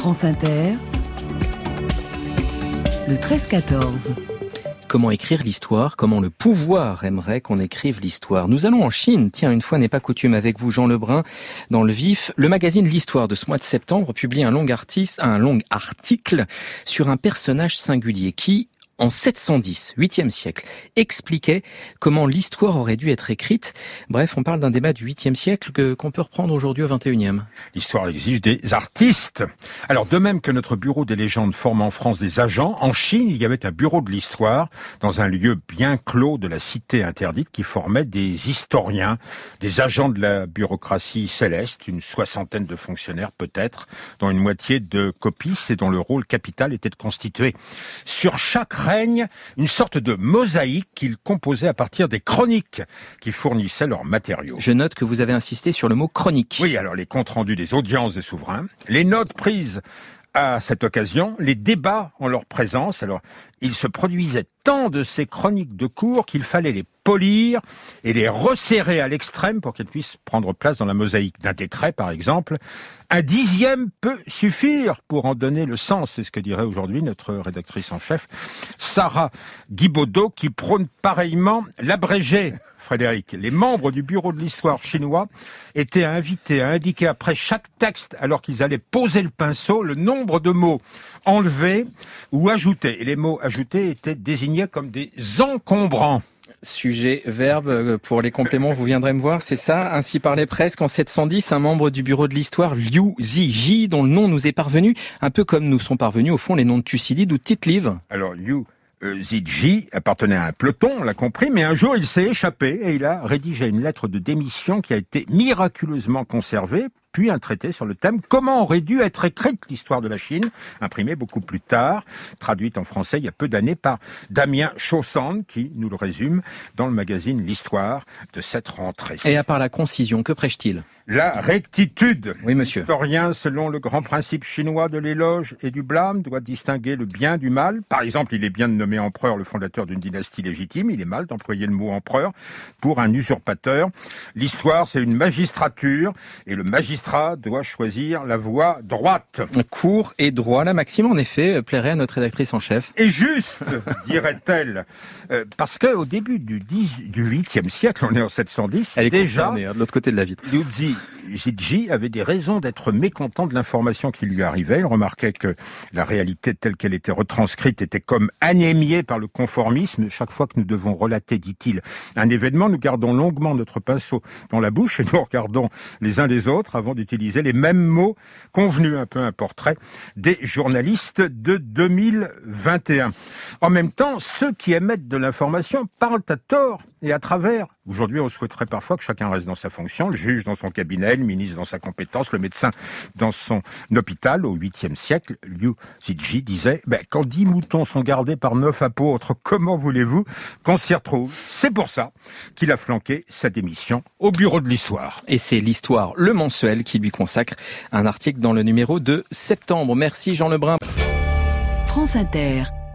France Inter, le 13-14. Comment écrire l'histoire ? Comment le pouvoir aimerait qu'on écrive l'histoire ? Nous allons en Chine. Tiens, une fois n'est pas coutume, avec vous, Jean Lebrun, dans le vif. Le magazine L'Histoire de ce mois de septembre publie un long article sur un personnage singulier qui, en 710, 8e siècle, expliquait comment l'histoire aurait dû être écrite. Bref, on parle d'un débat du 8e siècle qu'on peut reprendre aujourd'hui au 21e. L'histoire exige des artistes. Alors, de même que notre bureau des légendes forme en France des agents, en Chine, il y avait un bureau de l'histoire dans un lieu bien clos de la cité interdite qui formait des historiens, des agents de la bureaucratie céleste, une soixantaine de fonctionnaires peut-être, dont une moitié de copistes et dont le rôle capital était de constituer sur chaque règne une sorte de mosaïque qu'ils composaient à partir des chroniques qui fournissaient leurs matériaux. Je note que vous avez insisté sur le mot chronique. Oui, alors les comptes rendus des audiences des souverains, les notes prises à cette occasion, les débats en leur présence. Alors, il se produisait tant de ces chroniques de cour qu'il fallait les polir et les resserrer à l'extrême pour qu'elles puissent prendre place dans la mosaïque d'un décret, par exemple. Un dixième peut suffire pour en donner le sens, c'est ce que dirait aujourd'hui notre rédactrice en chef, Sarah Guibaudot, qui prône pareillement l'abrégé. Frédéric, les membres du bureau de l'histoire chinois étaient invités à indiquer après chaque texte, alors qu'ils allaient poser le pinceau, le nombre de mots enlevés ou ajoutés. Et les mots ajoutés étaient désignés comme des encombrants. Sujet, verbe, pour les compléments, vous viendrez me voir, c'est ça. Ainsi parlait presque en 710 un membre du bureau de l'histoire, Liu Ziji, dont le nom nous est parvenu, un peu comme nous sont parvenus au fond les noms de Thucydide ou Tite-Live. Alors Liu Ziji appartenait à un peloton, on l'a compris, mais un jour il s'est échappé et il a rédigé une lettre de démission qui a été miraculeusement conservée, puis un traité sur le thème « Comment aurait dû être écrite l'histoire de la Chine ?» imprimé beaucoup plus tard, traduite en français il y a peu d'années par Damien Chaussand, qui nous le résume dans le magazine L'Histoire de cette rentrée. Et à part la concision, que prêche-t-il ? La rectitude. Oui, monsieur. L'historien, selon le grand principe chinois de l'éloge et du blâme, doit distinguer le bien du mal. Par exemple, il est bien de nommer empereur le fondateur d'une dynastie légitime. Il est mal d'employer le mot empereur pour un usurpateur. L'histoire, c'est une magistrature et le magistrat doit choisir la voie droite. Court et droit, la maxime, en effet, plairait à notre rédactrice en chef. Et juste, dirait-elle, parce qu'au début du 8e siècle, on est en 710, elle est déjà, concernée, de l'autre côté de la vitre. Liu Ziji avait des raisons d'être mécontent de l'information qui lui arrivait. Il remarquait que la réalité telle qu'elle était retranscrite était comme anémiée par le conformisme. Chaque fois que nous devons relater, dit-il, un événement, nous gardons longuement notre pinceau dans la bouche et nous regardons les uns les autres avant d'utiliser les mêmes mots convenus. Un peu un portrait des journalistes de 2021. En même temps, ceux qui émettent de l'information parlent à tort et à travers. Aujourd'hui, on souhaiterait parfois que chacun reste dans sa fonction, le juge dans son cabinet, le ministre dans sa compétence, le médecin dans son hôpital. Au 8e siècle, Liu Ziji disait « Quand 10 moutons sont gardés par 9 apôtres, comment voulez-vous qu'on s'y retrouve ?» C'est pour ça qu'il a flanqué sa démission au bureau de l'histoire. Et c'est l'Histoire, le mensuel, qui lui consacre un article dans le numéro de septembre. Merci Jean Lebrun. France Inter.